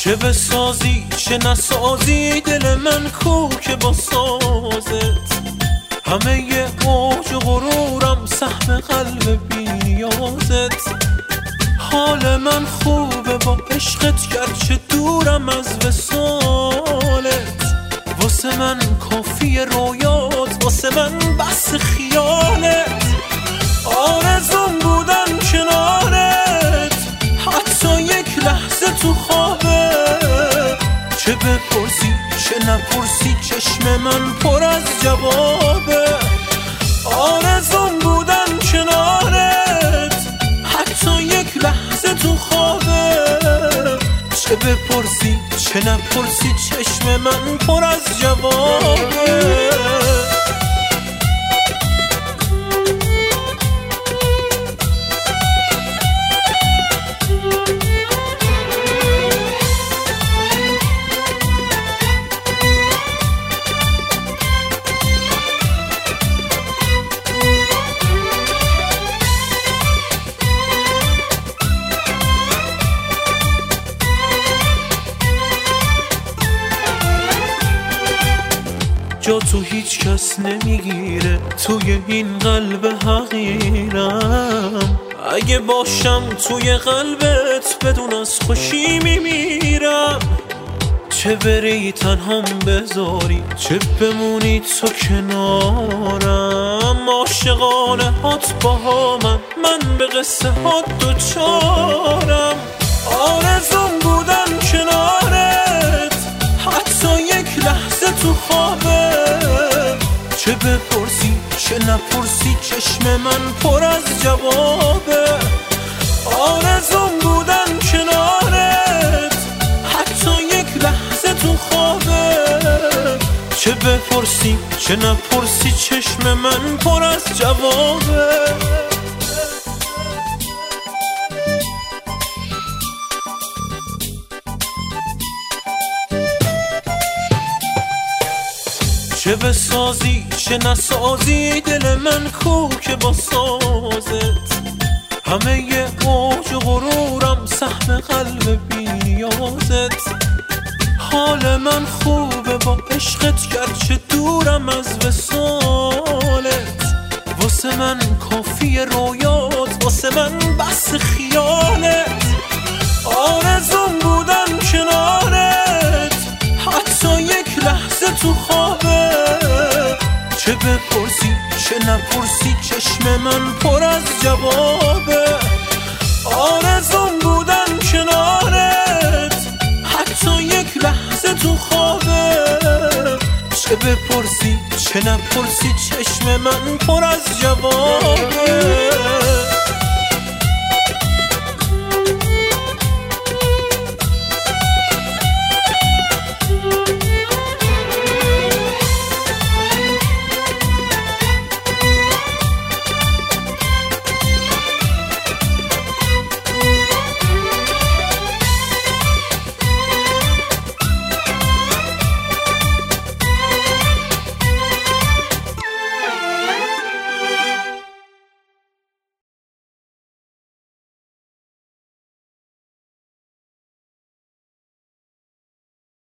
چه بسازی چه نسازی دل من کو که با سازت همه ی اوج و غرورم سهم قلب بی نیازت حال من خوبه با عشقت گرچه دورم از وصالت واسه من کافی رویات واسه من بس خیالت آرزوم بودن کنارت حتی یک لحظه تو خوابت چه بپرسی چه نپرسی چشم من پر از جوابه آرزوم بودن کنارت حتی یک لحظه تو خوابت چه بپرسی چه نپرسی چشم من پر از جوابه جا تو هیچ کس نمیگیره توی این قلب حقیرم اگه باشم توی قلبت بدون از خوشی میمیرم چه بری تنهام بذاری چه بمونی تو کنارم عاشقانه هات با من به قصه هات دوچارم آرزوم بودن کنارت حتی یک لحظه تو خوابت چه بپرسی چه نپرسی چشم من پر از جوابه آرزوم بودن کنارت حتی یک لحظه تو خوابت چه بپرسی چه نپرسی چشم من پر از جوابه چه بسازی چه نسازی دل من کو که با سازت همه ی اوج و غرورم سهم قلب بی نیازت حال من خوبه با عشقت گرچه دورم از وصالت واسه من کافی رویات واسه من بس خیالت آرزوم بودن کنارت حتی یک لحظه تو خوابت چه بپرسی چه نپرسی چشم من پر از جوابه آرزوم بودن کنارت حتی یک لحظه تو خوابت چه بپرسی چه نپرسی چشم من پر از جوابه